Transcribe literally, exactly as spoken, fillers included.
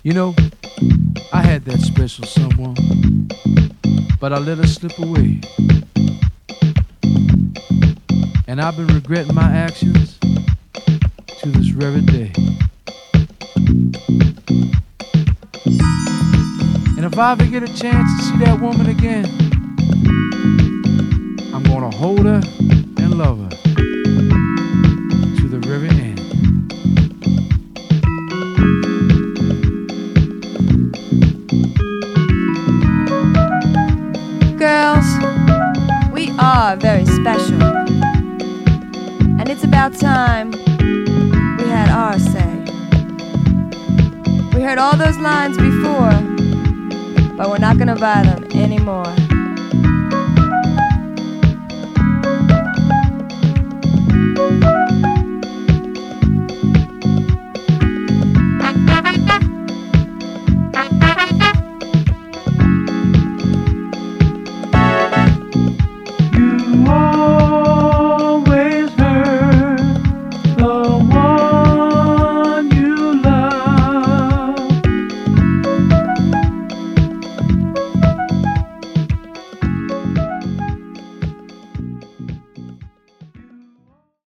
You know, I had that special someone, but I let her slip away. And I've been regretting my actions to this very day. And if I ever get a chance to see that woman again, I'm gonna hold her and love her to the very end. Girls, we are very special. And it's about time we had our say. We heard all those lines before, but we're not gonna buy them anymore.